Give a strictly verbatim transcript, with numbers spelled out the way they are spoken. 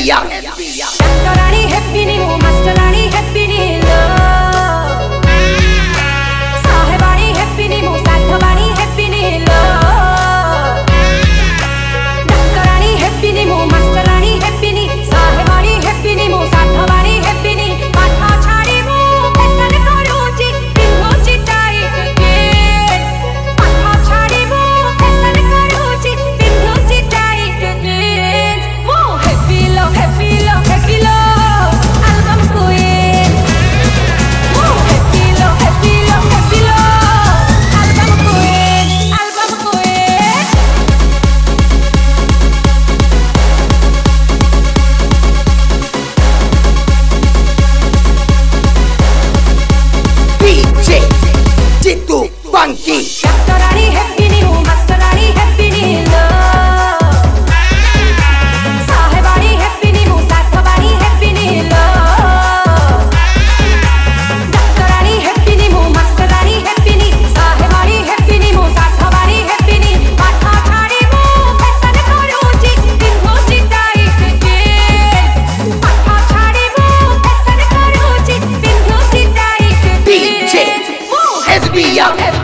Young. Doctorani happy ni mo, masterani happy ni love. Sahebani happy ni mo, sadhavani happy ni love. Doctorani happy ni mo, masterani happy ni, sahebani happy ni mo, sadhavani happy ni. Patha chhadi mo, fashion karuchi, pinhochi tight jeans. Patha chhadi mo, fashion karuchi, pinhochi tight jeans. Mo happy love, happy love, happy love. Album queen. Mo happy love, happy love, happy love. Album queen, album queen. D J Jitu Funky. Doctorani happy ni ho, masterani happy ni love. Sahebani happy ni ho, sadhavani happy ni love. Doctorani happy ni ho, masterani happy ni, sahebani happy ni ho, sadhavani happy ni. Patha chhadi mo, fashion karuchi, pinhochi tight jeans. Patha chhadi mo, fashion karuchi, pinhochi tight D jeans. J S B Young.